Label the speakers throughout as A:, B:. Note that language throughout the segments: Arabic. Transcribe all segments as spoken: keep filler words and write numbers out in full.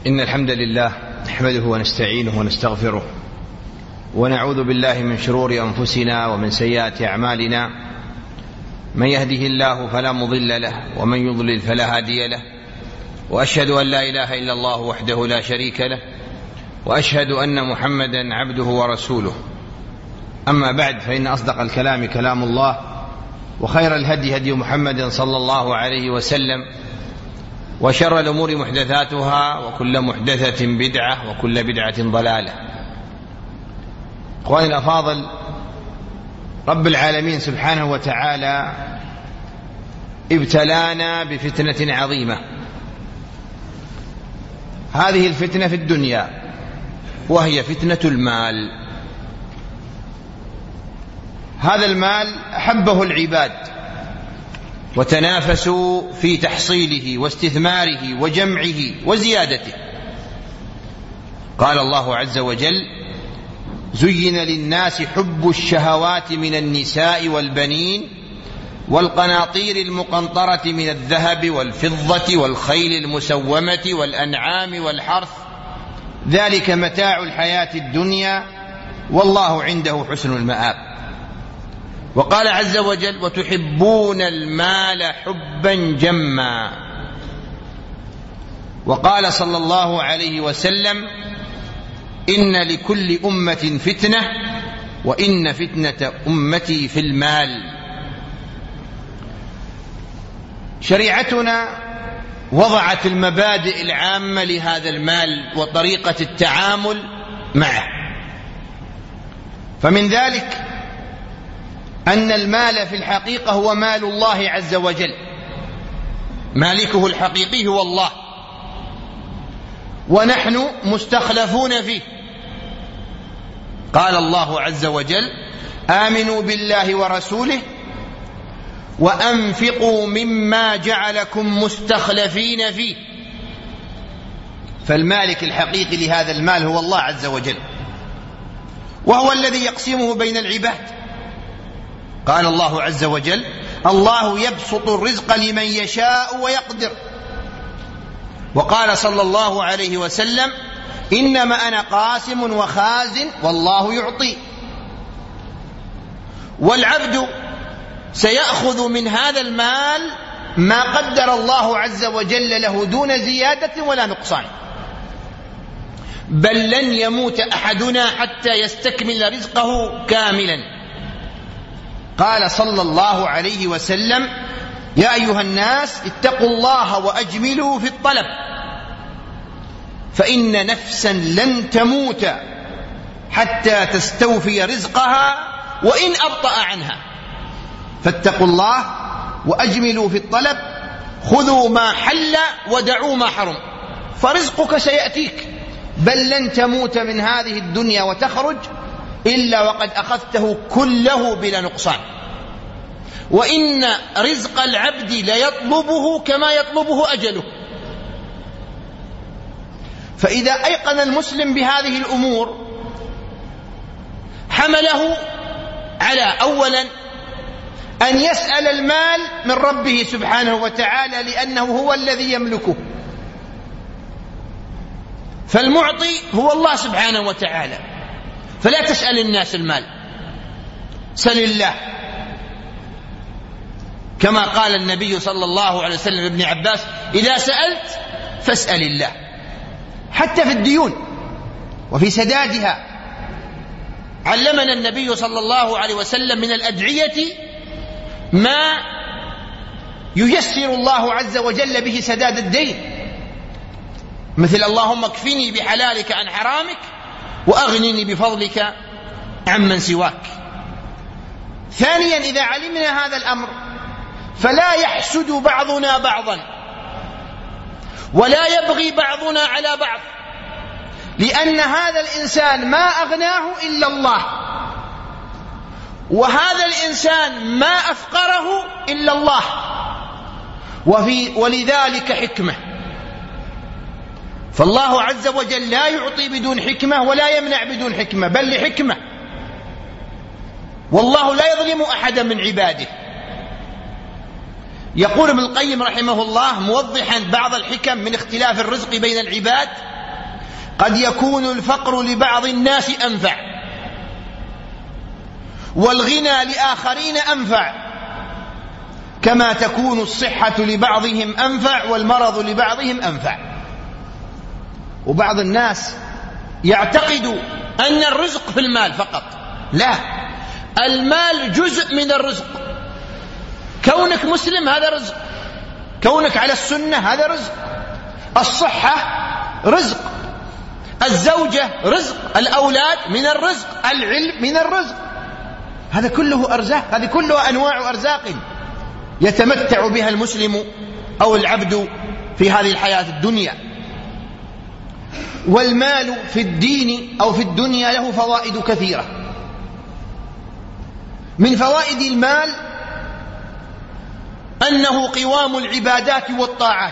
A: إن الحمد لله نحمده ونستعينه ونستغفره ونعوذ بالله من شرور أنفسنا ومن سيئات أعمالنا. من يهده الله فلا مضل له ومن يضلل فلا هادي له، وأشهد أن لا إله إلا الله وحده لا شريك له، وأشهد أن محمدا عبده ورسوله. أما بعد، فإن أصدق الكلام كلام الله، وخير الهدي هدي محمد صلى الله عليه وسلم، وشر الأمور محدثاتها، وكل محدثة بدعة، وكل بدعة ضلالة. أخواني الأفاضل، رب العالمين سبحانه وتعالى ابتلانا بفتنة عظيمة. هذه الفتنة في الدنيا، وهي فتنة المال. هذا المال أحبه العباد وتنافسوا في تحصيله واستثماره وجمعه وزيادته. قال الله عز وجل: زين للناس حب الشهوات من النساء والبنين والقناطير المقنطرة من الذهب والفضة والخيل المسومة والأنعام والحرث، ذلك متاع الحياة الدنيا والله عنده حسن المآب. وقال عز وجل: وتحبون المال حبا جما. وقال صلى الله عليه وسلم: إن لكل أمة فتنة، وإن فتنة أمتي في المال. شريعتنا وضعت المبادئ العامة لهذا المال وطريقة التعامل معه، فمن ذلك أن المال في الحقيقة هو مال الله عز وجل، مالكه الحقيقي هو الله، ونحن مستخلفون فيه. قال الله عز وجل: آمنوا بالله ورسوله وأنفقوا مما جعلكم مستخلفين فيه. فالمالك الحقيقي لهذا المال هو الله عز وجل، وهو الذي يقسمه بين العباد. قال الله عز وجل: الله يبسط الرزق لمن يشاء ويقدر. وقال صلى الله عليه وسلم: إنما أنا قاسم وخازن والله يعطي. والعبد سيأخذ من هذا المال ما قدر الله عز وجل له دون زيادة ولا نقصان، بل لن يموت أحدنا حتى يستكمل رزقه كاملا. قال صلى الله عليه وسلم: يا أيها الناس اتقوا الله وأجملوا في الطلب، فإن نفسا لن تموت حتى تستوفي رزقها وإن أبطأ عنها، فاتقوا الله وأجملوا في الطلب، خذوا ما حل ودعوا ما حرم، فرزقك سيأتيك، بل لن تموت من هذه الدنيا وتخرج إلا وقد أخذته كله بلا نقصان. وإن رزق العبد ليطلبه كما يطلبه أجله. فإذا أيقن المسلم بهذه الأمور حمله على أولا أن يسأل المال من ربه سبحانه وتعالى، لأنه هو الذي يملكه، فالمعطي هو الله سبحانه وتعالى. فلا تسأل الناس المال، سل الله، كما قال النبي صلى الله عليه وسلم لابن عباس: إذا سألت فاسأل الله. حتى في الديون وفي سدادها علمنا النبي صلى الله عليه وسلم من الأدعية ما ييسر الله عز وجل به سداد الدين، مثل: اللهم اكفني بحلالك عن حرامك وأغنني بفضلك عمن سواك. ثانيا، إذا علمنا هذا الأمر فلا يحسد بعضنا بعضا، ولا يبغي بعضنا على بعض، لأن هذا الإنسان ما أغناه إلا الله، وهذا الإنسان ما أفقره إلا الله، وفي ولذلك حكمة. فالله عز وجل لا يعطي بدون حكمة ولا يمنع بدون حكمة، بل لحكمة. والله لا يظلم أحدا من عباده. يقول ابن القيم رحمه الله موضحا بعض الحكم من اختلاف الرزق بين العباد: قد يكون الفقر لبعض الناس أنفع، والغنى لآخرين أنفع، كما تكون الصحة لبعضهم أنفع والمرض لبعضهم أنفع. وبعض الناس يعتقد أن الرزق في المال فقط. لا، المال جزء من الرزق. كونك مسلم هذا رزق، كونك على السنة هذا رزق، الصحة رزق، الزوجة رزق، الأولاد من الرزق، العلم من الرزق، هذا كله أرزاق، هذه كلها أنواع أرزاق يتمتع بها المسلم أو العبد في هذه الحياة الدنيا. والمال في الدين أو في الدنيا له فوائد كثيرة. من فوائد المال أنه قوام العبادات والطاعات،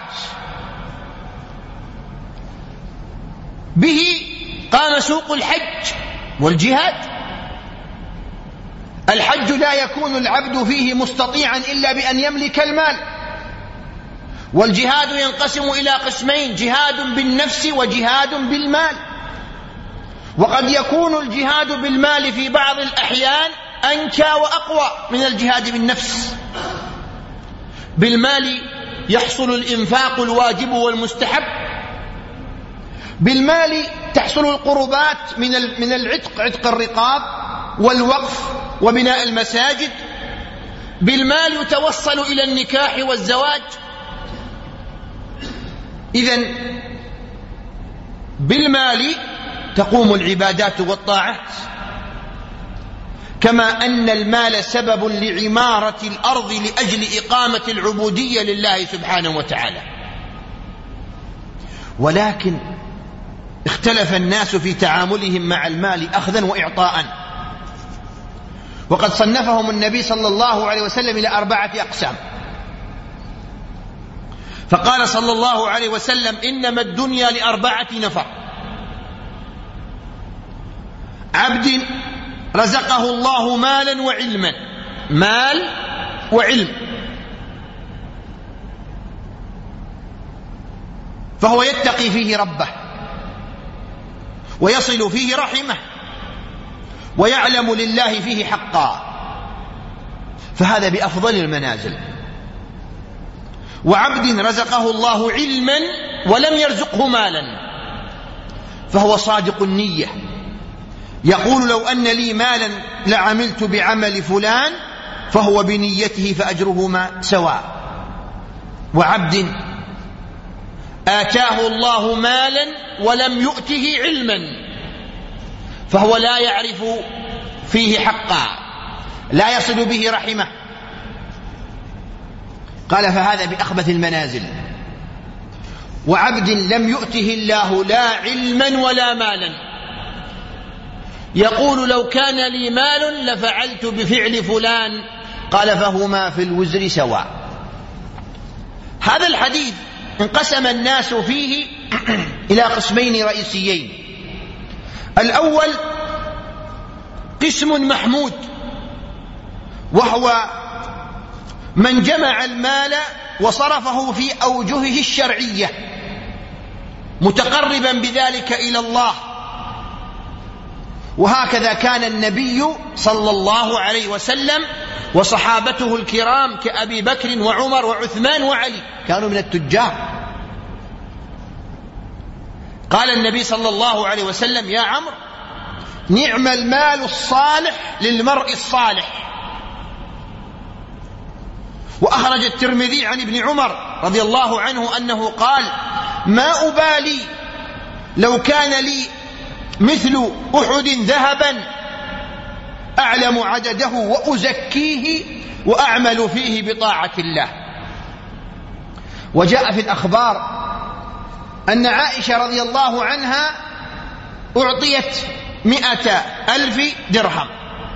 A: به قام سوق الحج والجهاد. الحج لا يكون العبد فيه مستطيعا إلا بأن يملك المال، والجهاد ينقسم إلى قسمين: جهاد بالنفس وجهاد بالمال. وقد يكون الجهاد بالمال في بعض الأحيان أنكى وأقوى من الجهاد بالنفس. بالمال يحصل الإنفاق الواجب والمستحب، بالمال تحصل القربات من من العتق، عتق الرقاب والوقف وبناء المساجد، بالمال يتوصل إلى النكاح والزواج. إذن بالمال تقوم العبادات والطاعات، كما أن المال سبب لعمارة الأرض لأجل إقامة العبودية لله سبحانه وتعالى. ولكن اختلف الناس في تعاملهم مع المال أخذا وإعطاء، وقد صنفهم النبي صلى الله عليه وسلم إلى أربعة أقسام. فقال صلى الله عليه وسلم: إنما الدنيا لأربعة نفر: عبد رزقه الله مالا وعلما، مال وعلم، فهو يتقي فيه ربه ويصل فيه رحمه ويعلم لله فيه حقا، فهذا بأفضل المنازل. وعبد رزقه الله علما ولم يرزقه مالا، فهو صادق النية، يقول: لو أن لي مالا لعملت بعمل فلان، فهو بنيته فأجرهما سواء. وعبد آتاه الله مالا ولم يؤته علما، فهو لا يعرف فيه حقا، لا يصل به رحمه. قال: فهذا بأخبث المنازل. وعبد لم يؤته الله لا علما ولا مالا، يقول: لو كان لي مال لفعلت بفعل فلان، قال: فهما في الوزر سواء. هذا الحديث انقسم الناس فيه إلى قسمين رئيسيين: الأول قسم محمود، وهو من جمع المال وصرفه في أوجهه الشرعية متقربا بذلك إلى الله، وهكذا كان النبي صلى الله عليه وسلم وصحابته الكرام كأبي بكر وعمر وعثمان وعلي كانوا من التجار. قال النبي صلى الله عليه وسلم: يا عمرو، نعم المال الصالح للمرء الصالح. وأخرج الترمذي عن ابن عمر رضي الله عنه أنه قال: ما أبالي لو كان لي مثل أحد ذهبا أعلم عدده وأزكيه وأعمل فيه بطاعة الله. وجاء في الأخبار أن عائشة رضي الله عنها أعطيت مئة ألف درهم،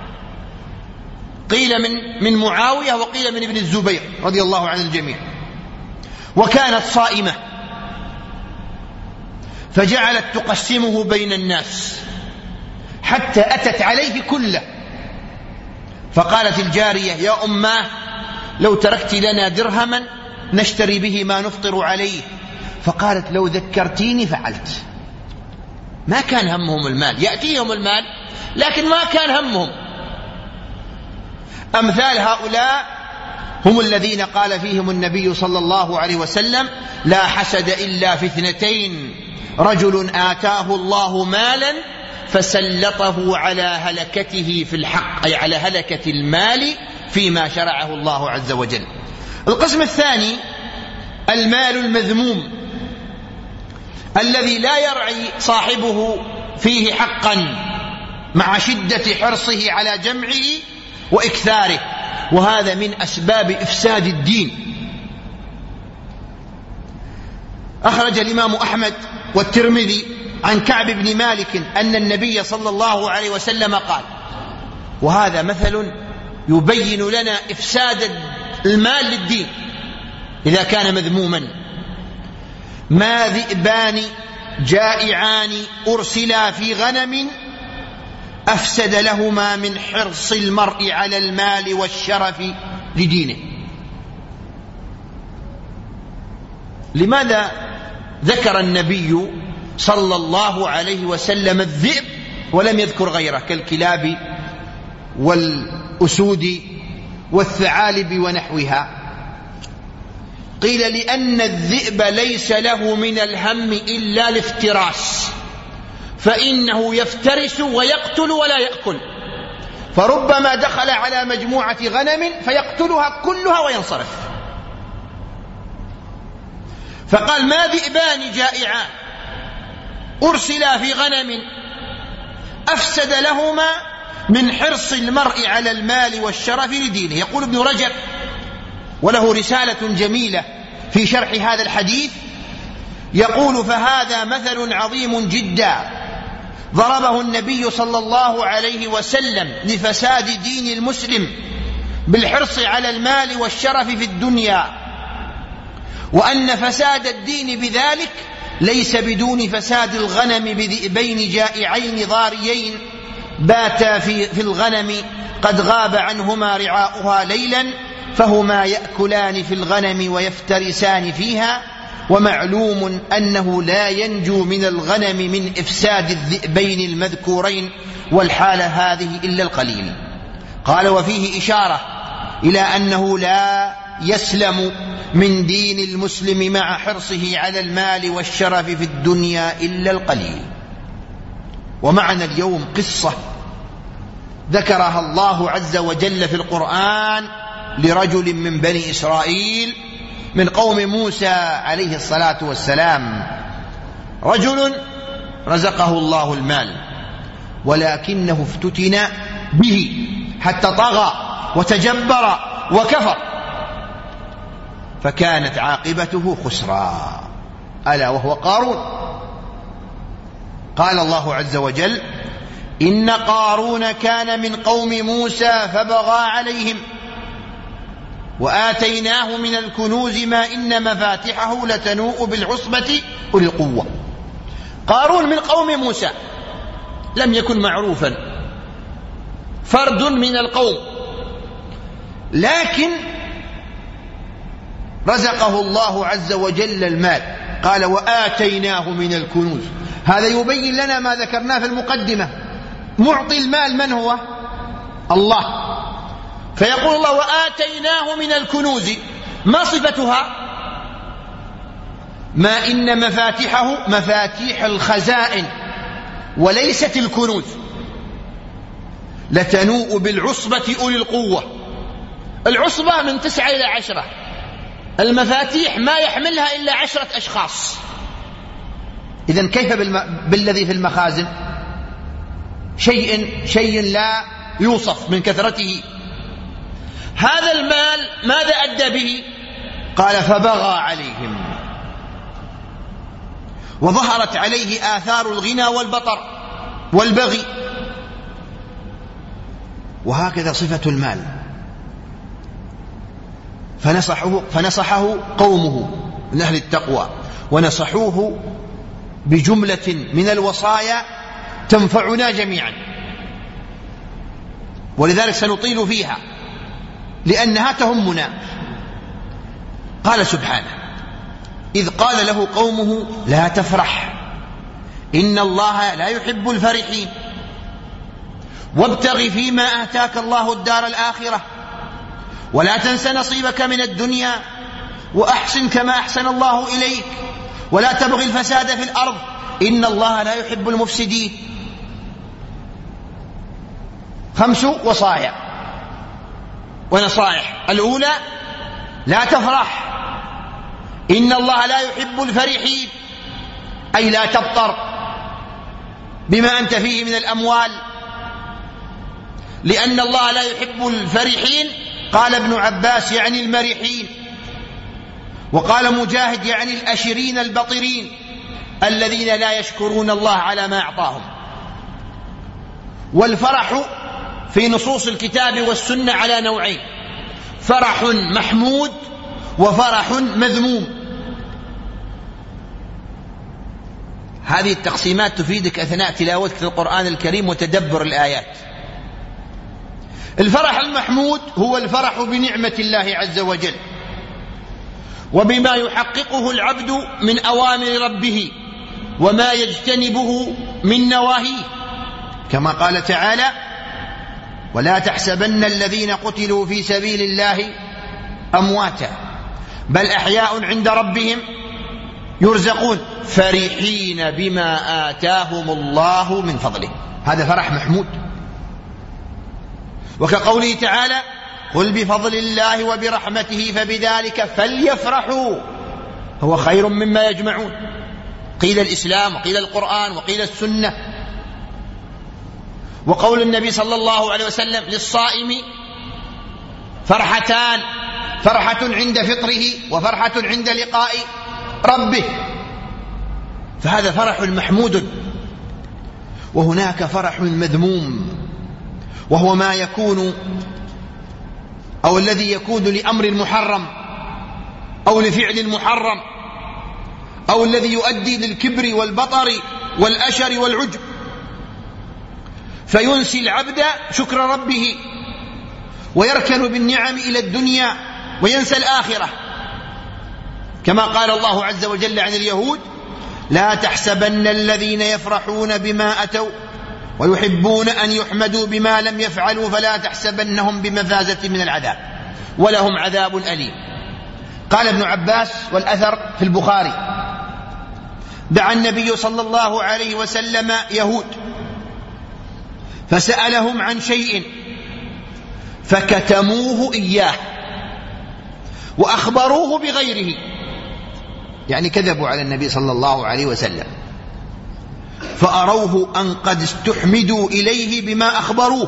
A: قيل من من معاوية وقيل من ابن الزبير رضي الله عن الجميع، وكانت صائمة، فجعلت تقسمه بين الناس حتى أتت عليه كله، فقالت الجارية: يا أماه، لو تركت لنا درهما نشتري به ما نفطر عليه. فقالت: لو ذكرتيني فعلت. ما كان همهم المال، يأتيهم المال لكن ما كان همهم. أمثال هؤلاء هم الذين قال فيهم النبي صلى الله عليه وسلم: لا حسد إلا في اثنتين، رجل آتاه الله مالا فسلطه على هلكته في الحق، أي على هلكة المال فيما شرعه الله عز وجل. القسم الثاني المال المذموم الذي لا يرعي صاحبه فيه حقا مع شدة حرصه على جمعه وإكثاره، وهذا من أسباب إفساد الدين. أخرج الإمام أحمد والترمذي عن كعب بن مالك أن النبي صلى الله عليه وسلم قال، وهذا مثل يبين لنا إفساد المال للدين إذا كان مذموما: ما ذئبان جائعان أرسلا في غنم أفسد لهما من حرص المرء على المال والشرف لدينه. لماذا ذكر النبي صلى الله عليه وسلم الذئب ولم يذكر غيره كالكلاب والأسود والثعالب ونحوها؟ قيل لأن الذئب ليس له من الهم إلا الافتراس، فإنه يفترس ويقتل ولا يأكل، فربما دخل على مجموعة غنم فيقتلها كلها وينصرف. فقال: ما ذئبان جائعان أرسلا في غنم أفسد لهما من حرص المرء على المال والشرف لدينه. يقول ابن رجب، وله رسالة جميلة في شرح هذا الحديث، يقول: فهذا مثل عظيم جدا ضربه النبي صلى الله عليه وسلم لفساد دين المسلم بالحرص على المال والشرف في الدنيا، وأن فساد الدين بذلك ليس بدون فساد الغنم بذئبين جائعين ضاريين باتا في, في الغنم قد غاب عنهما رعاؤها ليلا، فهما يأكلان في الغنم ويفترسان فيها، ومعلوم أنه لا ينجو من الغنم من إفساد الذئبين المذكورين، والحالة هذه إلا القليل. قال: وفيه إشارة إلى أنه لا يسلم من دين المسلم مع حرصه على المال والشرف في الدنيا إلا القليل. ومعنا اليوم قصة ذكرها الله عز وجل في القرآن لرجل من بني إسرائيل من قوم موسى عليه الصلاة والسلام. رجل رزقه الله المال ولكنه افتتن به حتى طغى وتجبر وكفر، فكانت عاقبته خسرا، ألا وهو قارون. قال الله عز وجل: إن قارون كان من قوم موسى فبغى عليهم وآتيناه من الكنوز ما إن مفاتحه لتنوء بالعصبة أولي القوة. قارون من قوم موسى، لم يكن معروفا، فرد من القوم، لكن رزقه الله عز وجل المال. قال: وآتيناه من الكنوز. هذا يبين لنا ما ذكرناه في المقدمة، معطي المال من هو؟ الله. فيقول الله: وآتيناه من الكنوز، ما صفتها؟ ما إن مفاتحه مفاتيح الخزائن وليست الكنوز، لتنوء بالعصبة أولي القوة. العصبة من تسعة إلى عشرة، المفاتيح ما يحملها إلا عشرة أشخاص. إذن كيف بالذي في المخازن؟ شيء شيء لا يوصف من كثرته. هذا المال ماذا أدى به؟ قال: فبغى عليهم، وظهرت عليه آثار الغنى والبطر والبغي. وهكذا صفة المال. فنصحه, فنصحه قومه من أهل التقوى، ونصحوه بجملة من الوصايا تنفعنا جميعا، ولذلك سنطيل فيها لأنها تهمنا. قال سبحانه: إذ قال له قومه لا تفرح إن الله لا يحب الفرحين وابتغ فيما آتاك الله الدار الآخرة ولا تنس نصيبك من الدنيا وأحسن كما أحسن الله إليك ولا تبغي الفساد في الأرض إن الله لا يحب المفسدين. خمس وصايا ونصائح. الأولى: لا تفرح، إن الله لا يحب الفرحين، أي لا تبطر بما أنت فيه من الأموال، لأن الله لا يحب الفرحين. قال ابن عباس يعني المرحين، وقال مجاهد يعني الأشرين البطرين الذين لا يشكرون الله على ما أعطاهم. والفرح في نصوص الكتاب والسنة على نوعين: فرح محمود وفرح مذموم. هذه التقسيمات تفيدك أثناء تلاوتك للقرآن الكريم وتدبر الآيات. الفرح المحمود هو الفرح بنعمة الله عز وجل وبما يحققه العبد من أوامر ربه وما يجتنبه من نواهيه، كما قال تعالى: ولا تحسبن الذين قتلوا في سبيل الله أمواتا بل أحياء عند ربهم يرزقون فرحين بما آتاهم الله من فضله. هذا فرح محمود. وكقوله تعالى: قل بفضل الله وبرحمته فبذلك فليفرحوا هو خير مما يجمعون. قيل الإسلام وقيل القرآن وقيل السنة. وقول النبي صلى الله عليه وسلم: للصائم فرحتان، فرحة عند فطره وفرحة عند لقاء ربه. فهذا فرح محمود. وهناك فرح مذموم، وهو ما يكون أو الذي يكون لأمر محرم أو لفعل محرم أو الذي يؤدي للكبر والبطر والأشر والعجب، فينسي العبد شكر ربه ويركن بالنعم إلى الدنيا وينسى الآخرة، كما قال الله عز وجل عن اليهود: لا تحسبن الذين يفرحون بما أتوا ويحبون أن يحمدوا بما لم يفعلوا فلا تحسبنهم بمفازة من العذاب ولهم عذاب أليم. قال ابن عباس والأثر في البخاري: دعا النبي صلى الله عليه وسلم يهود فسألهم عن شيء فكتموه إياه وأخبروه بغيره، يعني كذبوا على النبي صلى الله عليه وسلم، فأروه أن قد استحمدوا إليه بما أخبروه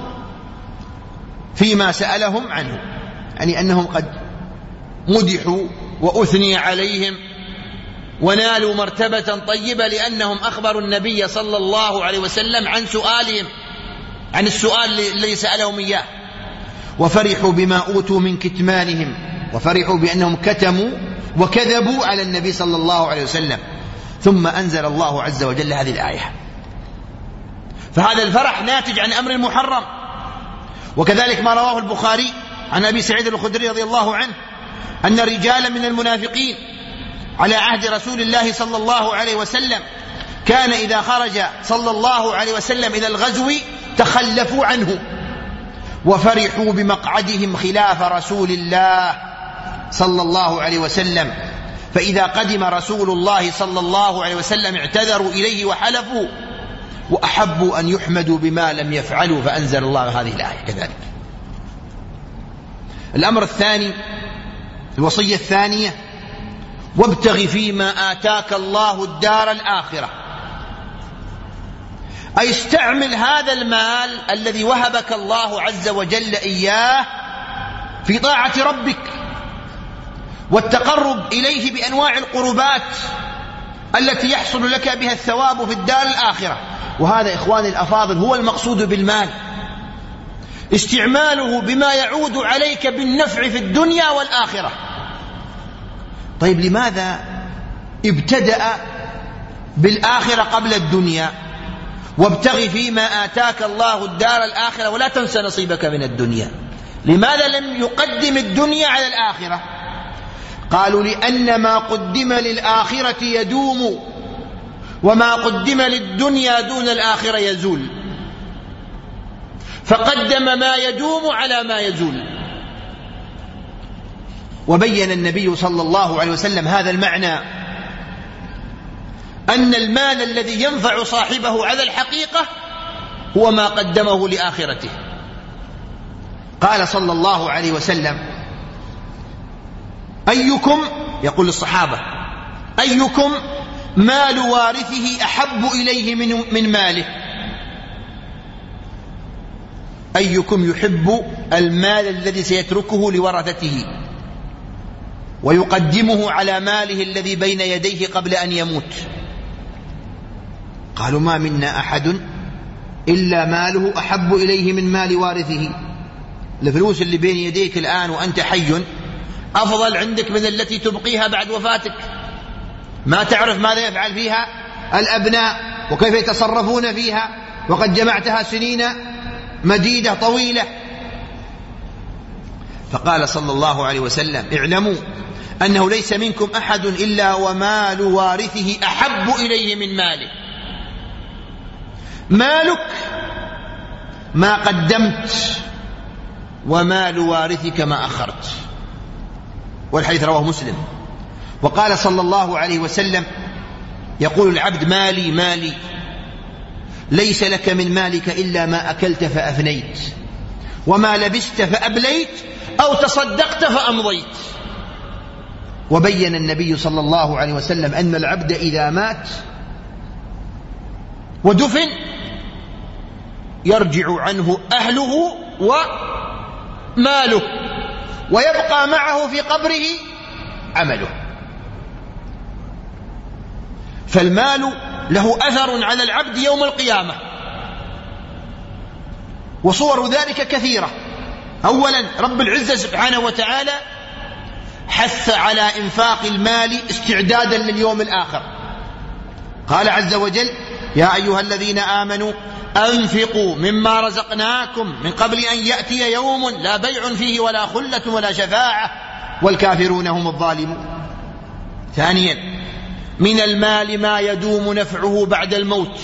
A: فيما سألهم عنه، يعني أنهم قد مدحوا وأثني عليهم ونالوا مرتبة طيبة لأنهم أخبروا النبي صلى الله عليه وسلم عن سؤالهم، عن السؤال الذي سألهم إياه، وفرحوا بما أوتوا من كتمانهم، وفرحوا بأنهم كتموا وكذبوا على النبي صلى الله عليه وسلم. ثم أنزل الله عز وجل هذه الآية. فهذا الفرح ناتج عن أمر محرم. وكذلك ما رواه البخاري عن أبي سعيد الخدري رضي الله عنه أن رجالا من المنافقين على عهد رسول الله صلى الله عليه وسلم كان إذا خرج صلى الله عليه وسلم إلى الغزو تخلفوا عنه وفرحوا بمقعدهم خلاف رسول الله صلى الله عليه وسلم، فإذا قدم رسول الله صلى الله عليه وسلم اعتذروا إليه وحلفوا وأحبوا أن يحمدوا بما لم يفعلوا، فأنزل الله هذه الآية. كذلك الأمر الثاني، الوصية الثانية: وابتغ فيما آتاك الله الدار الآخرة، أي استعمل هذا المال الذي وهبك الله عز وجل إياه في طاعة ربك والتقرب إليه بأنواع القربات التي يحصل لك بها الثواب في الدار الآخرة. وهذا إخواني الأفاضل هو المقصود بالمال، استعماله بما يعود عليك بالنفع في الدنيا والآخرة. طيب لماذا ابتدأ بالآخرة قبل الدنيا؟ وابتغ فيما آتاك الله الدار الآخرة ولا تنس نصيبك من الدنيا. لماذا لم يقدم الدنيا على الآخرة؟ قالوا: لأن ما قدم للآخرة يدوم وما قدم للدنيا دون الآخرة يزول، فقدم ما يدوم على ما يزول. وبين النبي صلى الله عليه وسلم هذا المعنى، أن المال الذي ينفع صاحبه على الحقيقة هو ما قدمه لآخرته. قال صلى الله عليه وسلم: أيكم، يقول الصحابة، أيكم مال وارثه أحب إليه من, من ماله؟ أيكم يحب المال الذي سيتركه لورثته ويقدمه على ماله الذي بين يديه قبل أن يموت؟ قالوا: ما منا أحد إلا ماله أحب إليه من مال وارثه. الفلوس اللي بين يديك الآن وأنت حي أفضل عندك من التي تبقيها بعد وفاتك، ما تعرف ماذا يفعل فيها الأبناء وكيف يتصرفون فيها، وقد جمعتها سنين مديدة طويلة. فقال صلى الله عليه وسلم: اعلموا أنه ليس منكم أحد إلا ومال وارثه أحب إليه من ماله. مالك ما قدمت، ومال وارثك ما أخرت. والحديث رواه مسلم. وقال صلى الله عليه وسلم: يقول العبد: مالي مالي، ليس لك من مالك إلا ما أكلت فأفنيت، وما لبست فأبليت، أو تصدقت فأمضيت. وبين النبي صلى الله عليه وسلم أن العبد إذا مات ودفن يرجع عنه أهله وماله، ويبقى معه في قبره عمله. فالمال له أثر على العبد يوم القيامة، وصور ذلك كثيرة. أولا، رب العزة سبحانه وتعالى حث على إنفاق المال استعدادا لليوم الآخر. قال عز وجل: يا أيها الذين آمنوا أنفقوا مما رزقناكم من قبل أن يأتي يوم لا بيع فيه ولا خلة ولا شفاعة والكافرون هم الظالمون. ثانيا، من المال ما يدوم نفعه بعد الموت.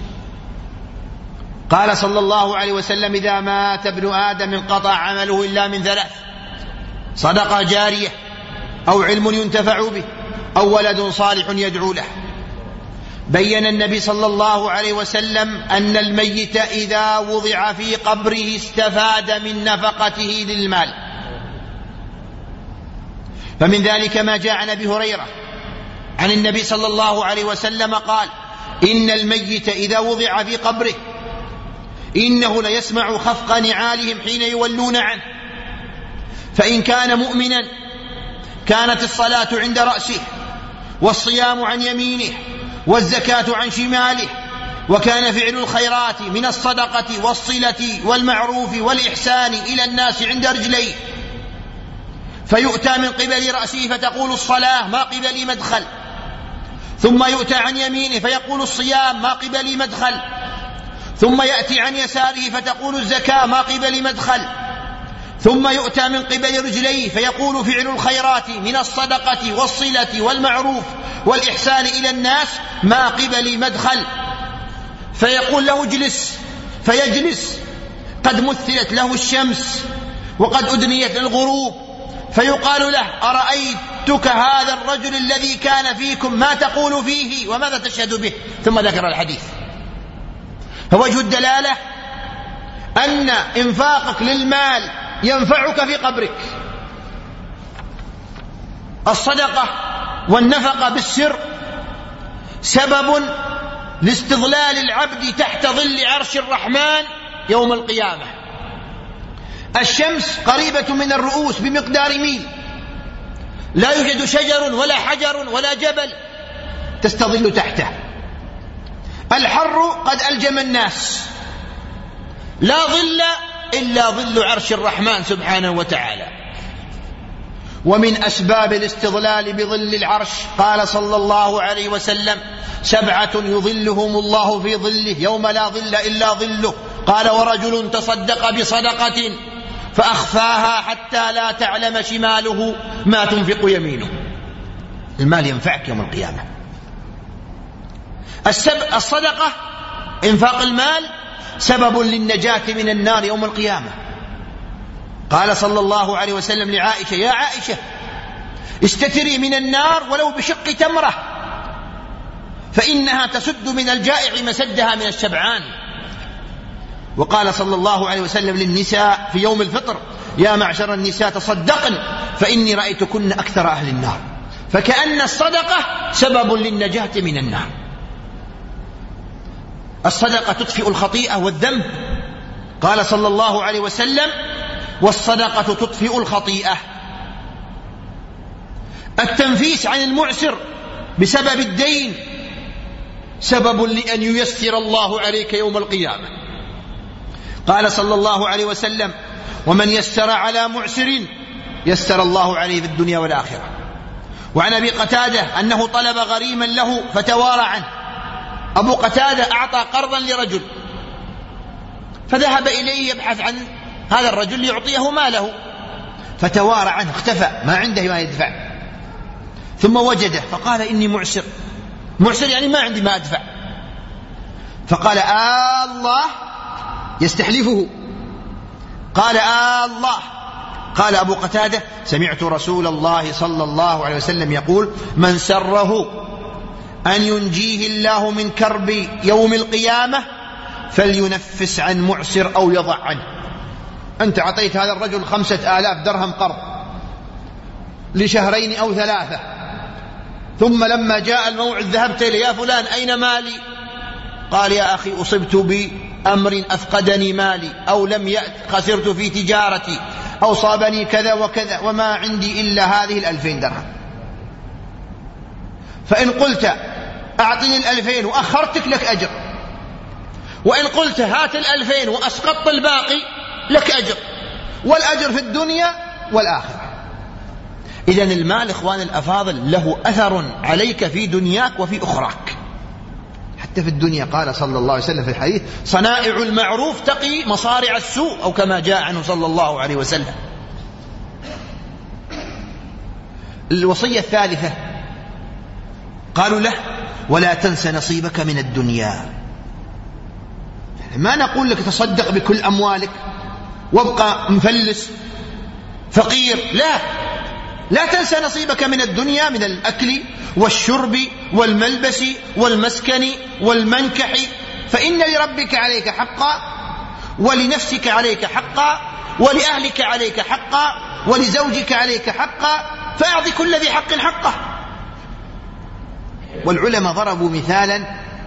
A: قال صلى الله عليه وسلم: إذا مات ابن آدم انقطع عمله إلا من ثلاث: صدقة جارية، أو علم ينتفع به، أو ولد صالح يدعو له. بين النبي صلى الله عليه وسلم أن الميت إذا وضع في قبره استفاد من نفقته للمال. فمن ذلك ما جاء عن أبي هريرة عن النبي صلى الله عليه وسلم قال: إن الميت إذا وضع في قبره إنه ليسمع خفق نعالهم حين يولون عنه، فإن كان مؤمنا كانت الصلاة عند رأسه، والصيام عن يمينه، والزكاة عن شماله، وكان فعل الخيرات من الصدقة والصلة والمعروف والإحسان إلى الناس عند رجليه، فيؤتى من قبل رأسه فتقول الصلاة ما قبلي مدخل، ثم يؤتى عن يمينه فيقول الصيام ما قبلي مدخل، ثم يأتي عن يساره فتقول الزكاة ما قبلي مدخل، ثم يؤتى من قبل رجليه فيقول فعل الخيرات من الصدقة والصلة والمعروف والإحسان إلى الناس ما قبلي مدخل، فيقول له اجلس فيجلس، قد مثلت له الشمس وقد أدنيت الغروب، فيقال له: أرأيتك هذا الرجل الذي كان فيكم ما تقول فيه وماذا تشهد به؟ ثم ذكر الحديث. فوجه الدلالة أن إنفاقك للمال ينفعك في قبرك. الصدقة والنفقة بالسر سبب لاستظلال العبد تحت ظل عرش الرحمن يوم القيامة. الشمس قريبة من الرؤوس بمقدار ميل، لا يوجد شجر ولا حجر ولا جبل تستظل تحته. الحر قد ألجم الناس، لا ظل إلا ظل عرش الرحمن سبحانه وتعالى. ومن أسباب الاستظلال بظل العرش قال صلى الله عليه وسلم: سبعة يظلهم الله في ظله يوم لا ظل إلا ظله. قال: ورجل تصدق بصدقة فأخفاها حتى لا تعلم شماله ما تنفق يمينه. المال ينفعك يوم القيامة. الصدقة إنفاق المال سبب للنجاة من النار يوم القيامة. قال صلى الله عليه وسلم لعائشة: يا عائشة استتري من النار ولو بشق تمرة، فإنها تسد من الجائع مسدها من الشبعان. وقال صلى الله عليه وسلم للنساء في يوم الفطر: يا معشر النساء تصدقن فإني رأيتكن أكثر أهل النار. فكأن الصدقة سبب للنجاة من النار. الصدقة تطفئ الخطيئة والذنب. قال صلى الله عليه وسلم: والصدقة تطفئ الخطيئة. التنفيس عن المعسر بسبب الدين سبب لأن ييسر الله عليك يوم القيامة. قال صلى الله عليه وسلم: ومن يسر على معسر يسر الله عليه في الدنيا والآخرة. وعن أبي قتادة أنه طلب غريما له فتوارى عنه. أبو قتادة أعطى قرضا لرجل فذهب إليه يبحث عن هذا الرجل ليعطيه ماله، فتوارى عنه، اختفى، ما عنده ما يدفع. ثم وجده فقال: إني معسر. معسر يعني ما عندي ما أدفع. فقال: آه الله، يستحلفه. قال: آه الله. قال أبو قتادة: سمعت رسول الله صلى الله عليه وسلم يقول: من سره أن ينجيه الله من كرب يوم القيامة فلينفس عن معسر أو يضع عنه. أنت عطيت هذا الرجل خمسة آلاف درهم قرض لشهرين أو ثلاثة، ثم لما جاء الموعد ذهبت إليه: يا فلان أين مالي؟ قال: يا أخي أصبت بأمر أفقدني مالي، أو لم يأت، خسرت في تجارتي، أو صابني كذا وكذا، وما عندي إلا هذه الألفين درهم. فإن قلت أعطني الألفين وأخرتك لك أجر، وإن قلت هات الألفين وأسقطت الباقي لك أجر، والأجر في الدنيا والآخرة. إذن المال إخوان الأفاضل له أثر عليك في دنياك وفي أخراك. حتى في الدنيا قال صلى الله عليه وسلم في الحديث: صنائع المعروف تقي مصارع السوء، أو كما جاء عنه صلى الله عليه وسلم. الوصية الثالثة قالوا له: ولا تنس نصيبك من الدنيا. ما نقول لك تصدق بكل أموالك وابقى مفلس فقير، لا، لا تنسى نصيبك من الدنيا، من الأكل والشرب والملبس والمسكن والمنكح، فإن لربك عليك حقا، ولنفسك عليك حقا، ولأهلك عليك حقا، ولزوجك عليك حقا، فأعطي كل ذي حق حقه. والعلماء ضربوا مثالا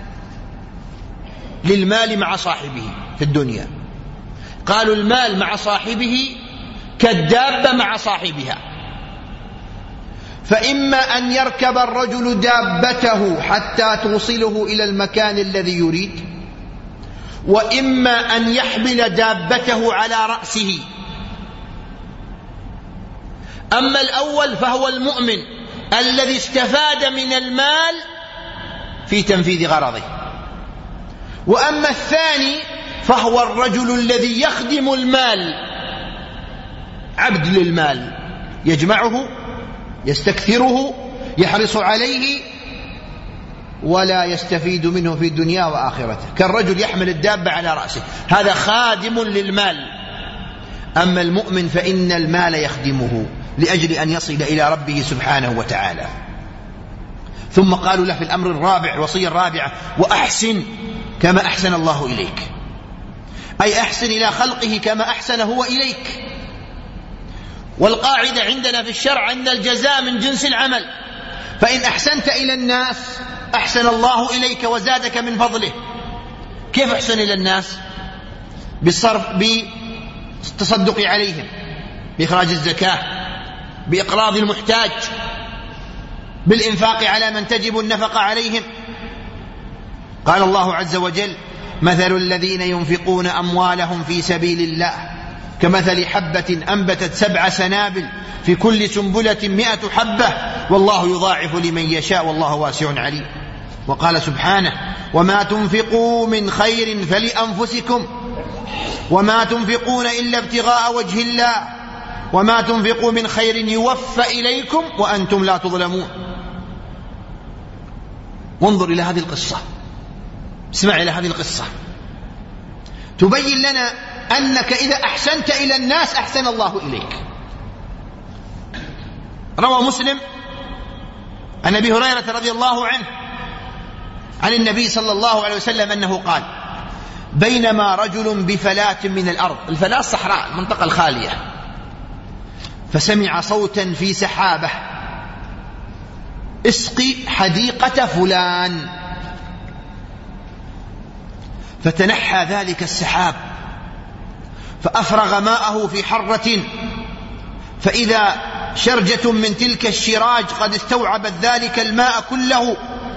A: للمال مع صاحبه في الدنيا. قالوا: المال مع صاحبه كالدابة مع صاحبها، فإما أن يركب الرجل دابته حتى توصله إلى المكان الذي يريد، وإما أن يحمل دابته على رأسه. أما الأول فهو المؤمن الذي استفاد من المال في تنفيذ غرضه، وأما الثاني فهو الرجل الذي يخدم المال، عبد للمال، يجمعه، يستكثره، يحرص عليه، ولا يستفيد منه في دنيا وآخرته، كالرجل يحمل الدابة على رأسه، هذا خادم للمال. أما المؤمن فإن المال يخدمه لأجل أن يصل إلى ربه سبحانه وتعالى. ثم قالوا له في الأمر الرابع، الوصية الرابعة: وأحسن كما أحسن الله إليك، أي أحسن إلى خلقه كما أحسن هو إليك. والقاعدة عندنا في الشرع أن الجزاء من جنس العمل، فإن أحسنت إلى الناس أحسن الله إليك وزادك من فضله. كيف أحسن إلى الناس؟ بالصرف، بالتصدق عليهم، بإخراج الزكاة، بإقراض المحتاج، بالإنفاق على من تجب النفقة عليهم. قال الله عز وجل: مثل الذين ينفقون أموالهم في سبيل الله كمثل حبة أنبتت سبع سنابل في كل سنبلة مئة حبة والله يضاعف لمن يشاء والله واسع عليم. وقال سبحانه: وما تنفقوا من خير فلأنفسكم وما تنفقون إلا ابتغاء وجه الله وما تنفقوا من خير يوفى إليكم وأنتم لا تظلمون. وانظر إلى هذه القصة، اسمع إلى هذه القصة تبين لنا أنك إذا أحسنت إلى الناس أحسن الله إليك. روى مسلم عن أبي هريرة رضي الله عنه عن النبي صلى الله عليه وسلم أنه قال: بينما رجل بفلاة من الأرض، الفلاة الصحراء المنطقة الخالية، فسمع صوتا في سحابة: اسقي حديقة فلان. فتنحى ذلك السحاب فأفرغ ماءه في حرة، فإذا شرجة من تلك الشراج قد استوعبت ذلك الماء كله،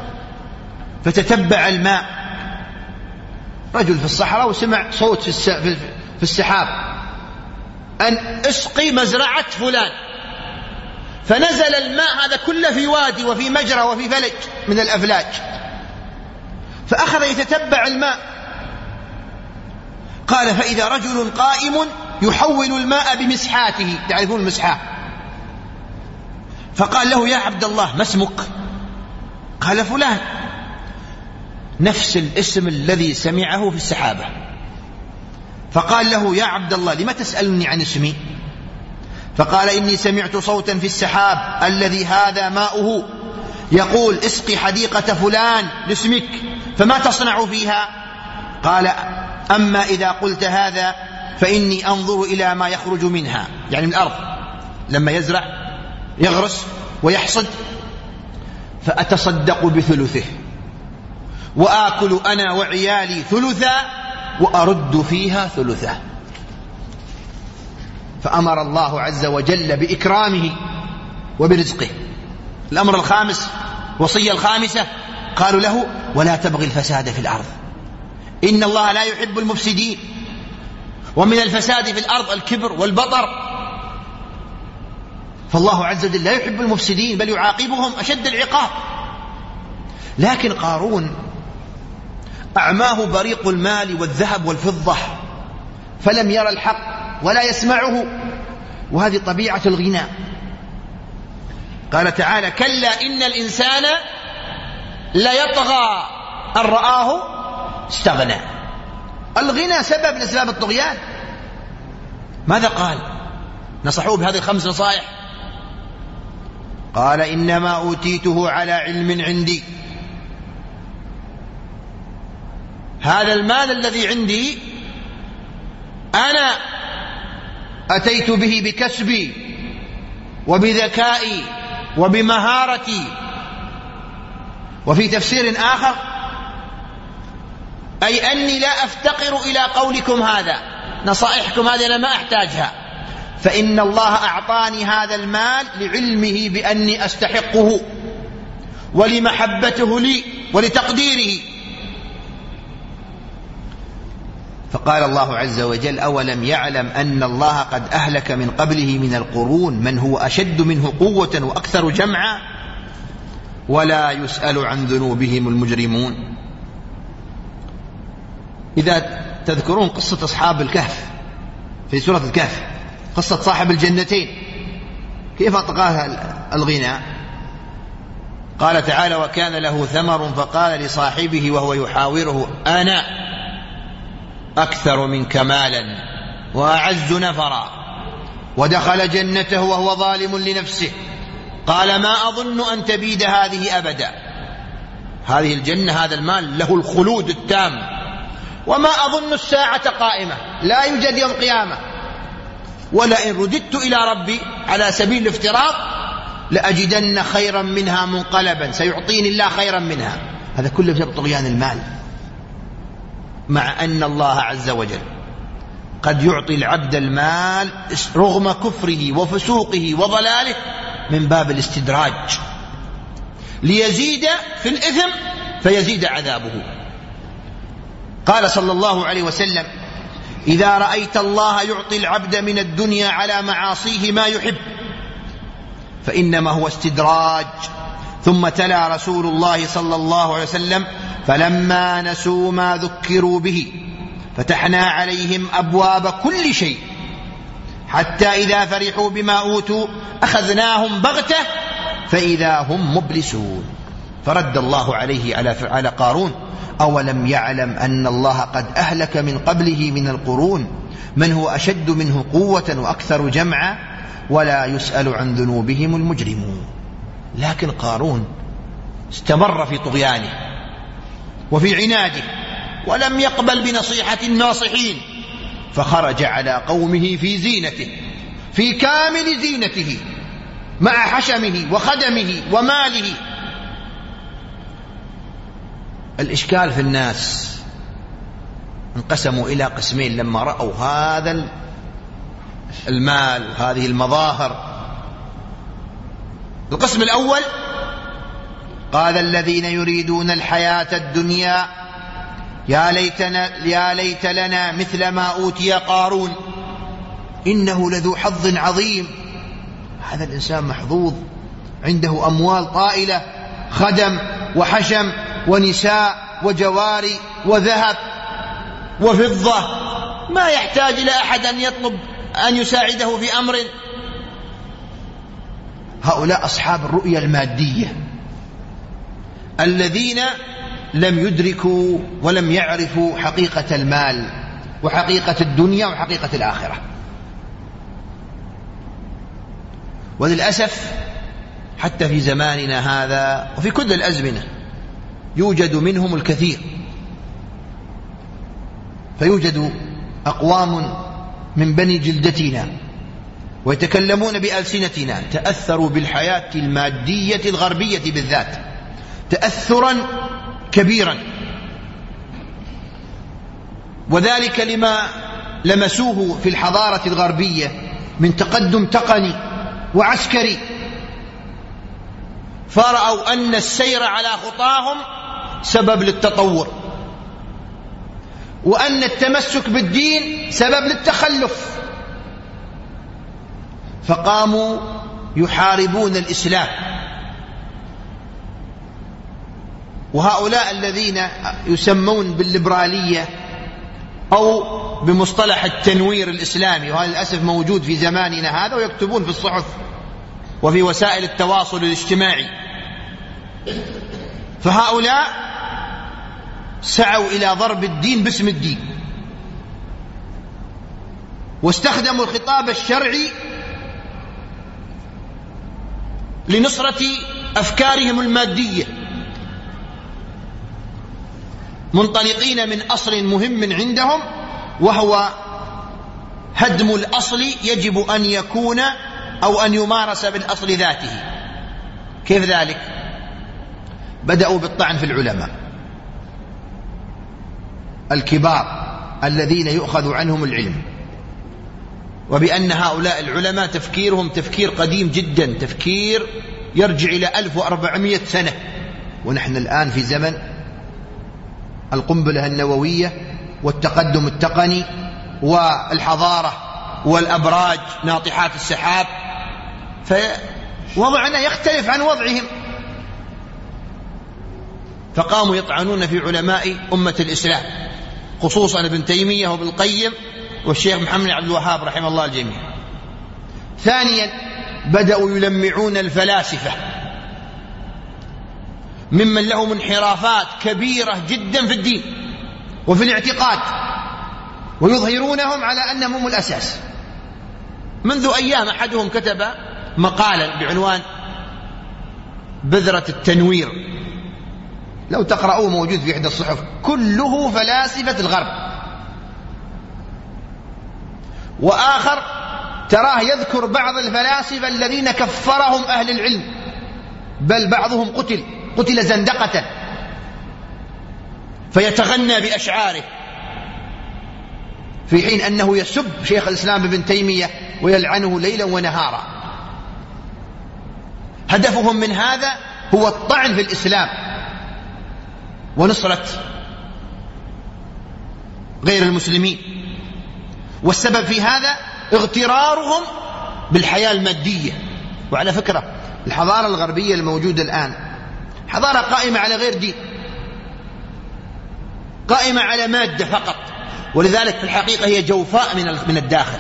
A: فتتبع الماء. رجل في الصحراء وسمع صوت في السحاب أن اسقي مزرعة فلان، فنزل الماء هذا كله في وادي وفي مجرى وفي فلج من الأفلاج، فأخذ يتتبع الماء. قال: فإذا رجل قائم يحول الماء بمسحاته، تعرفون المسحاه، فقال له: يا عبد الله ما اسمك؟ قال: فلان، نفس الاسم الذي سمعه في السحابة. فقال له: يا عبد الله لم تسألني عن اسمي؟ فقال: إني سمعت صوتا في السحاب الذي هذا ماؤه يقول: اسقي حديقة فلان لاسمك، فما تصنع فيها؟ قال: أما إذا قلت هذا فإني أنظر إلى ما يخرج منها، يعني من الأرض لما يزرع يغرس ويحصد، فأتصدق بثلثه وآكل أنا وعيالي ثلثا وأرد فيها ثلثا. فأمر الله عز وجل بإكرامه وبرزقه. الأمر الخامس، وصية الخامسة، قالوا له: ولا تبغي الفساد في الأرض إن الله لا يحب المفسدين. ومن الفساد في الأرض الكبر والبطر، فالله عز وجل لا يحب المفسدين بل يعاقبهم أشد العقاب. لكن قارون أعماه بريق المال والذهب والفضة، فلم يرى الحق ولا يسمعه، وهذه طبيعة الغنى. قال تعالى: كلا إن الإنسان ليطغى أن رآه استغنى. الغنى سبب من أسباب الطغيان. ماذا قال؟ نصحوه بهذه الخمس نصائح. قال: إنما أوتيته على علم عندي. هذا المال الذي عندي أنا أتيت به بكسبي وبذكائي وبمهارتي. وفي تفسير آخر: أي أني لا أفتقر إلى قولكم هذا، نصائحكم هذه أنا ما أحتاجها، فإن الله أعطاني هذا المال لعلمه بأني أستحقه ولمحبته لي ولتقديره. فقال الله عز وجل: أولم يعلم أن الله قد أهلك من قبله من القرون من هو أشد منه قوة وأكثر جمعا ولا يسأل عن ذنوبهم المجرمون. إذا تذكرون قصة أصحاب الكهف في سورة الكهف، قصة صاحب الجنتين، كيف أطغاها الغنى؟ قال تعالى: وكان له ثمر فقال لصاحبه وهو يحاوره: أنا أكثر منك مالا وأعز نفرا. ودخل جنته وهو ظالم لنفسه قال: ما أظن أن تبيد هذه أبدا. هذه الجنة، هذا المال له الخلود التام، وما أظن الساعة قائمة، لا يوجد يوم قيامة، ولئن رددت إلى ربي على سبيل الافتراض لأجدن خيرا منها منقلبا، سيعطيني الله خيرا منها. هذا كله بسبب طغيان المال، مع أن الله عز وجل قد يعطي العبد المال رغم كفره وفسوقه وضلاله من باب الاستدراج ليزيد في الإثم فيزيد عذابه. قال صلى الله عليه وسلم: إذا رأيت الله يعطي العبد من الدنيا على معاصيه ما يحب فإنما هو استدراج. ثم تلا رسول الله صلى الله عليه وسلم: فلما نسوا ما ذكروا به فتحنا عليهم أبواب كل شيء حتى إذا فرحوا بما أوتوا أخذناهم بغتة فإذا هم مبلسون. فرد الله عليه على قارون أولم يعلم أن الله قد أهلك من قبله من القرون من هو أشد منه قوة وأكثر جمعا ولا يسأل عن ذنوبهم المجرمون. لكن قارون استمر في طغيانه وفي عناده ولم يقبل بنصيحة الناصحين، فخرج على قومه في زينته، في كامل زينته، مع حشمه وخدمه وماله. الإشكال في الناس انقسموا إلى قسمين لما رأوا هذا المال وهذه المظاهر. القسم الأول قال الذين يريدون الحياة الدنيا يا ليتنا يا ليت لنا مثل ما أوتي قارون إنه لذو حظ عظيم. هذا الإنسان محظوظ، عنده أموال طائلة، خدم وحشم ونساء وجواري وذهب وفضة، ما يحتاج إلى أحد أن يطلب أن يساعده في أمر. هؤلاء أصحاب الرؤية المادية الذين لم يدركوا ولم يعرفوا حقيقة المال وحقيقة الدنيا وحقيقة الآخرة. وللأسف حتى في زماننا هذا وفي كل الأزمنة يوجد منهم الكثير. فيوجد أقوام من بني جلدتنا ويتكلمون بألسنتنا تأثروا بالحياة المادية الغربية بالذات تأثرا كبيرا، وذلك لما لمسوه في الحضارة الغربية من تقدم تقني وعسكري، فرأوا أن السير على خطاهم سبب للتطور، وأن التمسك بالدين سبب للتخلف، فقاموا يحاربون الإسلام. وهؤلاء الذين يسمون بالليبرالية أو بمصطلح التنوير الإسلامي، وهذا للأسف موجود في زماننا هذا، ويكتبون في الصحف وفي وسائل التواصل الاجتماعي، فهؤلاء سعوا إلى ضرب الدين باسم الدين، واستخدموا الخطاب الشرعي لنصرة أفكارهم المادية، منطلقين من أصل مهم عندهم، وهو هدم الأصل يجب أن يكون أو أن يمارس بالأصل ذاته. كيف ذلك؟ بدأوا بالطعن في العلماء الكبار الذين يؤخذ عنهم العلم، وبأن هؤلاء العلماء تفكيرهم تفكير قديم جدا، تفكير يرجع إلى ألف وأربعمائة سنة، ونحن الآن في زمن القنبلة النووية والتقدم التقني والحضارة والأبراج ناطحات السحاب، فوضعنا يختلف عن وضعهم. فقاموا يطعنون في علماء أمة الإسلام، خصوصا ابن تيمية وابن القيم والشيخ محمد عبد الوهاب رحمه الله الجميع. ثانيا بدأوا يلمعون الفلاسفة ممن لهم انحرافات كبيرة جدا في الدين وفي الاعتقاد، ويظهرونهم على أنهم هم الأساس. منذ أيام أحدهم كتب مقالا بعنوان بذرة التنوير، لو تقرأوه موجود في إحدى الصحف، كله فلاسفة الغرب. وآخر تراه يذكر بعض الفلاسفة الذين كفرهم أهل العلم، بل بعضهم قتل قتل زندقة، فيتغنى بأشعاره، في حين أنه يسب شيخ الإسلام ابن تيمية ويلعنه ليلا ونهارا. هدفهم من هذا هو الطعن في الإسلام ونصرة غير المسلمين، والسبب في هذا اغترارهم بالحياة المادية. وعلى فكرة الحضارة الغربية الموجودة الآن حضارة قائمة على غير دين، قائمة على مادة فقط، ولذلك في الحقيقة هي جوفاء من من الداخل.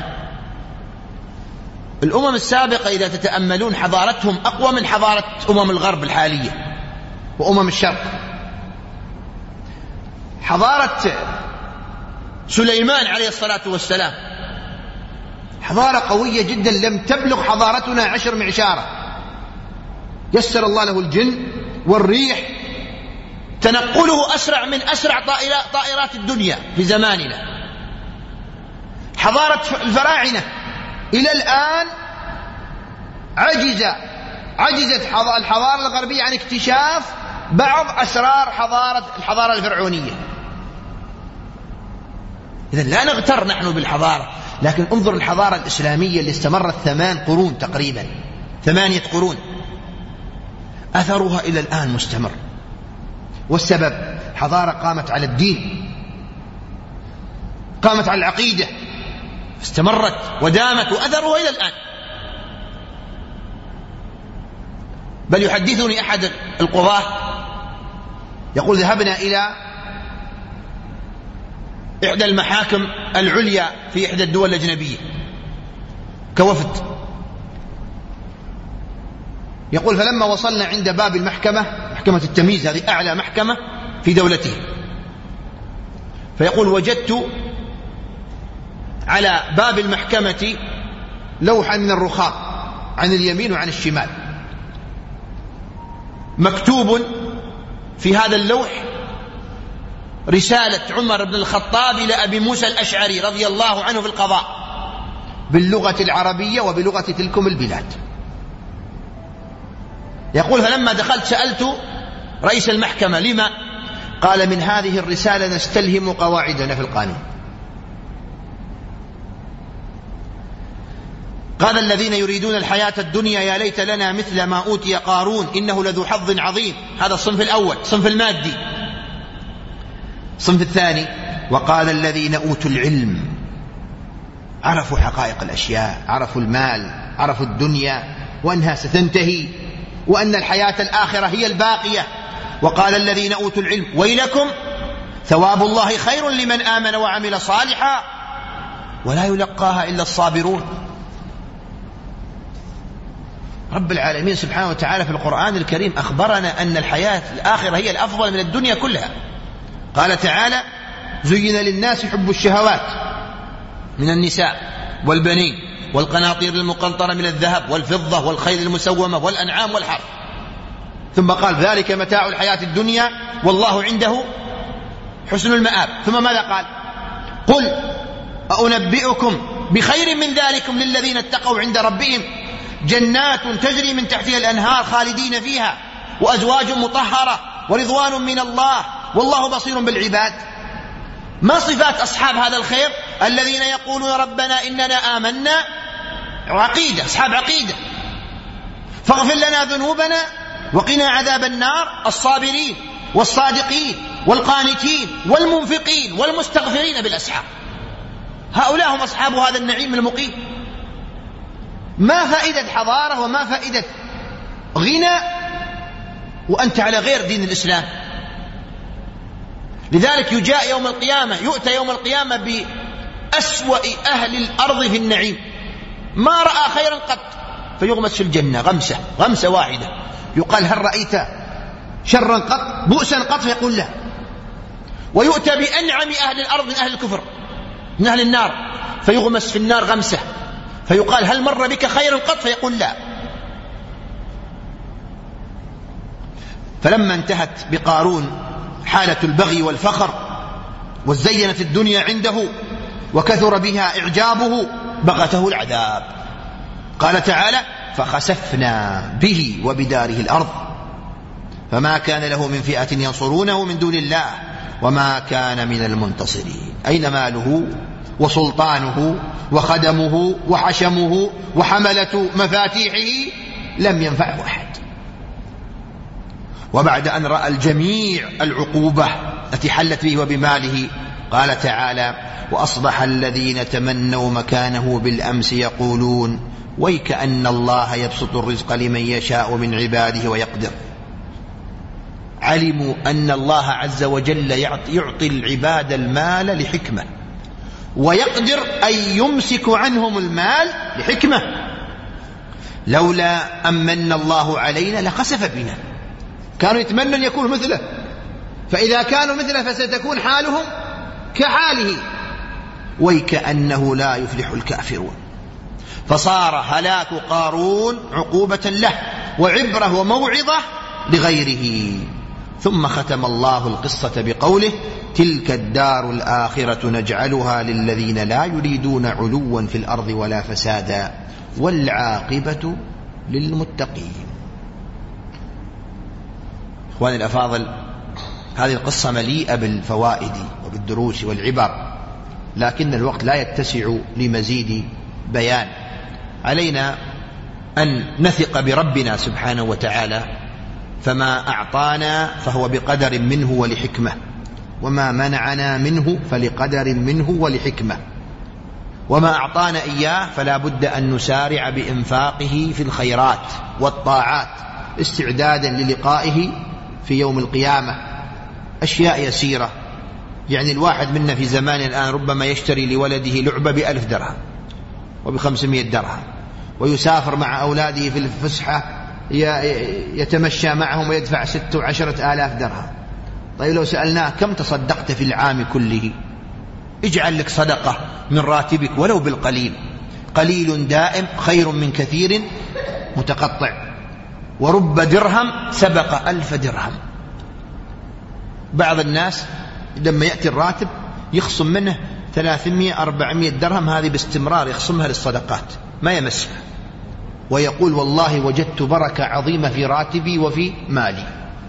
A: الأمم السابقة إذا تتأملون حضارتهم أقوى من حضارة أمم الغرب الحالية وأمم الشرق. حضارة سليمان عليه الصلاة والسلام حضارة قوية جدا، لم تبلغ حضارتنا عشر معشارة. يسر الله له الجن والريح، تنقله أسرع من أسرع طائرات الدنيا في زماننا. حضارة الفراعنة إلى الآن عجز عجزت الحضارة الغربية عن اكتشاف بعض أسرار حضارة الحضارة الفرعونية. إذن لا نغتر نحن بالحضارة، لكن انظر الحضارة الإسلامية اللي استمرت ثمان قرون تقريبا، ثمانية قرون، أثرها إلى الآن مستمر. والسبب حضارة قامت على الدين، قامت على العقيدة، استمرت ودامت وأثرها إلى الآن. بل يحدثني أحد القضاة يقول ذهبنا إلى إحدى المحاكم العليا في إحدى الدول الأجنبية كوفد، يقول فلما وصلنا عند باب المحكمة، محكمة التمييز، هذه أعلى محكمة في دولته، فيقول وجدت على باب المحكمة لوحا من الرخام عن اليمين وعن الشمال، مكتوب في هذا اللوح رسالة عمر بن الخطاب إلى أبي موسى الأشعري رضي الله عنه في القضاء باللغة العربية وبلغة تلكم البلاد. يقول فلما دخلت سألت رئيس المحكمة لما؟ قال من هذه الرسالة نستلهم قواعدنا في القانون. قال الذين يريدون الحياة الدنيا يا ليت لنا مثل ما أوتي قارون إنه لذو حظ عظيم. هذا الصنف الأول، صنف المادي. الصنف الثاني وقال الذين أوتوا العلم عرفوا حقائق الأشياء، عرفوا المال، عرفوا الدنيا وأنها ستنتهي وأن الحياة الآخرة هي الباقية. وقال الذين أوتوا العلم ويلكم ثواب الله خير لمن آمن وعمل صالحا ولا يلقاها إلا الصابرون. رب العالمين سبحانه وتعالى في القرآن الكريم أخبرنا أن الحياة الآخرة هي الأفضل من الدنيا كلها. قال تعالى زين للناس حب الشهوات من النساء والبنين والقناطير المقنطرة من الذهب والفضة والخيل المسومة والأنعام والحرث، ثم قال ذلك متاع الحياة الدنيا والله عنده حسن المآب. ثم ماذا قال؟ قل أنبئكم بخير من ذلكم للذين اتقوا عند ربهم جنات تجري من تحتها الأنهار خالدين فيها وأزواج مطهرة ورضوان من الله والله بصير بالعباد. ما صفات أصحاب هذا الخير؟ الذين يقولون ربنا إننا آمنا، عقيدة، أصحاب عقيدة، فاغفر لنا ذنوبنا وقنا عذاب النار، الصابرين والصادقين والقانتين والمنفقين والمستغفرين بالأسحار. هؤلاء هم أصحاب هذا النعيم المقيم. ما فائدة حضارة وما فائدة غنى وأنت على غير دين الإسلام؟ لذلك يجاء يوم القيامة، يؤتى يوم القيامة بأسوأ أهل الأرض في النعيم، ما رأى خيرا قط، فيغمس في الجنة غمسة غمسة واحدة، يقال هل رأيت شرا قط بؤسا قط؟ فيقول لا. ويؤتى بأنعم أهل الأرض من أهل الكفر من أهل النار، فيغمس في النار غمسة، فيقال هل مر بك خير قط؟ فيقول لا. فلما انتهت بقارون حالة البغي والفخر وزينت الدنيا عنده وكثر بها إعجابه بغته العذاب. قال تعالى فخسفنا به وبداره الأرض فما كان له من فئة ينصرونه من دون الله وما كان من المنتصرين. أين ماله وسلطانه وخدمه وحشمه وحملة مفاتيحه؟ لم ينفعه أحد. وبعد أن رأى الجميع العقوبة التي حلت به وبماله قال تعالى وأصبح الذين تمنوا مكانه بالأمس يقولون ويك أن الله يبسط الرزق لمن يشاء من عباده ويقدر. علموا أن الله عز وجل يعطي العباد المال لحكمة ويقدر أن يمسك عنهم المال لحكمة. لولا أمن الله علينا لخسف بنا. كانوا يتمنوا أن يكونوا مثله فإذا كانوا مثله فستكون حالهم كحاله، ويكأنه لا يفلح الكافرون. فصار هلاك قارون عقوبة له وعبرة وموعظة لغيره. ثم ختم الله القصة بقوله: تلك الدار الآخرة نجعلها للذين لا يريدون علوا في الأرض ولا فسادا والعاقبة للمتقين. إخواني الأفاضل، هذه القصة مليئة بالفوائد وبالدروس والعبر، لكن الوقت لا يتسع لمزيد بيان. علينا أن نثق بربنا سبحانه وتعالى، فما أعطانا فهو بقدر منه ولحكمة، وما منعنا منه فلقدر منه ولحكمة، وما أعطانا إياه فلا بد أن نسارع بإنفاقه في الخيرات والطاعات استعدادا للقائه في يوم القيامة. أشياء يسيرة، يعني الواحد منا في زمان الآن ربما يشتري لولده لعبة بألف درهم وبخمسمائة درهم، ويسافر مع أولاده في الفسحة يتمشى معهم ويدفع ستة وعشرة آلاف درهم. طيب لو سألناه كم تصدقت في العام كله؟ اجعل لك صدقة من راتبك ولو بالقليل، قليل دائم خير من كثير متقطع، ورب درهم سبق ألف درهم. بعض الناس لما يأتي الراتب يخصم منه ثلاثمائة أربعمائة درهم، هذه باستمرار يخصمها للصدقات ما يمسها، ويقول والله وجدت بركة عظيمة في راتبي وفي مالي.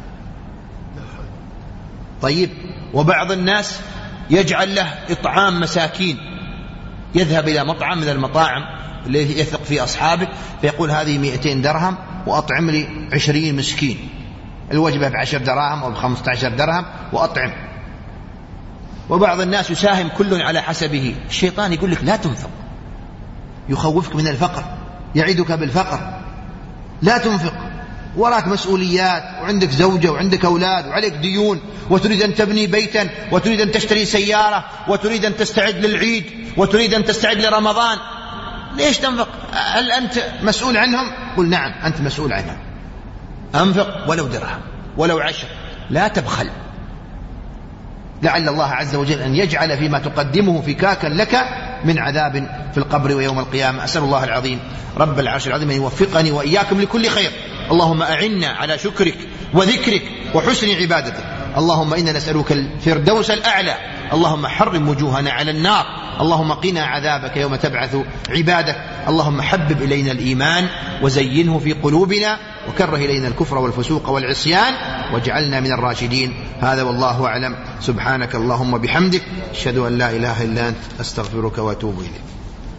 A: طيب، وبعض الناس يجعل له إطعام مساكين، يذهب إلى مطعم من المطاعم اللي يثق في أصحابه فيقول هذه مئتين درهم وأطعم لي عشرين مسكين، الوجبة بعشر دراهم أو بخمسة عشر درهم وأطعم. وبعض الناس يساهم كل على حسبه. الشيطان يقول لك لا تنفق، يخوفك من الفقر، يعيدك بالفقر، لا تنفق، وراك مسؤوليات وعندك زوجة وعندك أولاد وعليك ديون، وتريد أن تبني بيتا، وتريد أن تشتري سيارة، وتريد أن تستعد للعيد، وتريد أن تستعد لرمضان. ليش تنفق؟ هل أنت مسؤول عنهم؟ قل نعم أنت مسؤول عنهم. أنفق ولو درهم ولو عشر، لا تبخل، لعل الله عز وجل أن يجعل فيما تقدمه فكاكا لك من عذاب في القبر ويوم القيامة. أسأل الله العظيم رب العرش العظيم أن يوفقني وإياكم لكل خير. اللهم أعنا على شكرك وذكرك وحسن عبادتك. اللهم إنا نسألك الفردوس الأعلى. اللهم حرم وجوهنا على النار. اللهم قنا عذابك يوم تبعث عبادك. اللهم حبب إلينا الإيمان وزينه في قلوبنا، وكره إلينا الكفر والفسوق والعصيان، واجعلنا من الراشدين. هذا والله أعلم. سبحانك اللهم بحمدك، أشهد أن لا إله إلا أنت، أستغفرك وأتوب إليك.